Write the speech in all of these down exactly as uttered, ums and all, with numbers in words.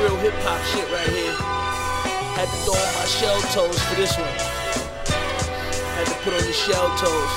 real hip hop shit right here. Had to throw on my shell toes for this one. Had to put on the shell toes.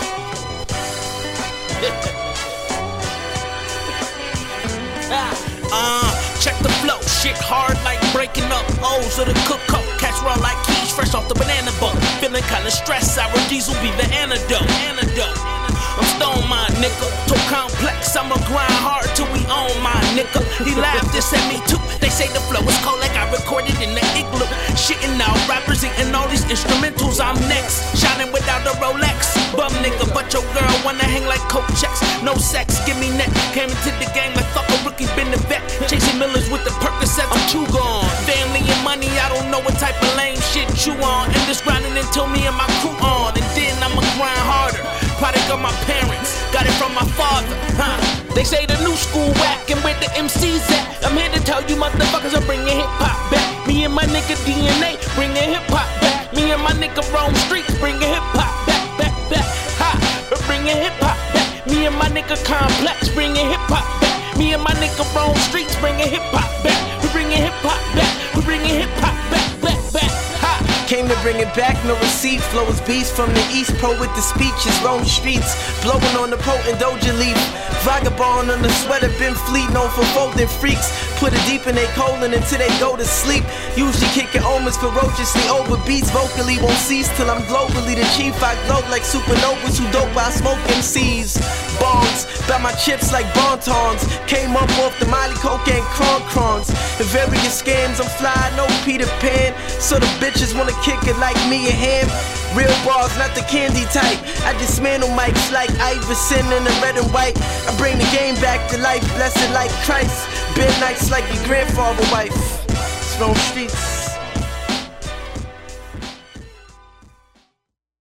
Uh, check the flow, shit hard like breaking up O's of the cook-up. Catch raw like keys, fresh off the banana boat. Feeling kinda stressed, sour diesel be the antidote. Antidote. I'm stone my nigga, too complex. I'ma grind hard till we own my nigga. He laughed and said me too. They say the flow is cold like I recorded in the igloo. Shitting out rappers, eating all these instrumentals. I'm next, shining without a Rolex. Bum nigga, but your girl wanna hang like coat checks. No sex, give me neck. Came into the game like fuck a rookie, been the vet. Chasing Millers with the Percocets, I'm too gone. Family and money, I don't know what type of lame shit you on. And this grinding until me and my crew on. And then I'ma grind harder. Product of my parents, got it from my father, huh? They say the new school whack and where the M Cs at. I'm here to tell you motherfuckers I'm bringing hip-hop back. Me and my nigga D N A, bringing hip-hop back. Me and my nigga roam streets, bringing hip-hop back, back, back, ha. We're bringing hip-hop back. Me and my nigga Complex, bringing hip-hop back. Me and my nigga roam streets, bringing hip-hop back. We're bringing hip-hop back. We're bringing hip-hop back, back, back, ha. Came to bring it back, no receipt. Flow is beast from the east, pro with the speeches. Roam the streets, blowing on the potent Doja leaf. Vagabond on the sweater, been fleet, known for folding freaks. Put it deep in their colon until they go to sleep. Usually kicking omens ferociously over beats. Vocally won't cease till I'm globally the chief. I glow like supernovas who dope while smoking C's. Bongs, bout my chips like Bontons. Came up off the Molly Coke and Cron Crons. In various scams, I'm fly, no Peter Pan. So the bitches wanna kick it like me and him. Real bars, not the candy type. I dismantle mics like Iverson in the red and white. I bring the game back to life, blessed like Christ. Been nice like your grandfather wife. It's Roam Streets.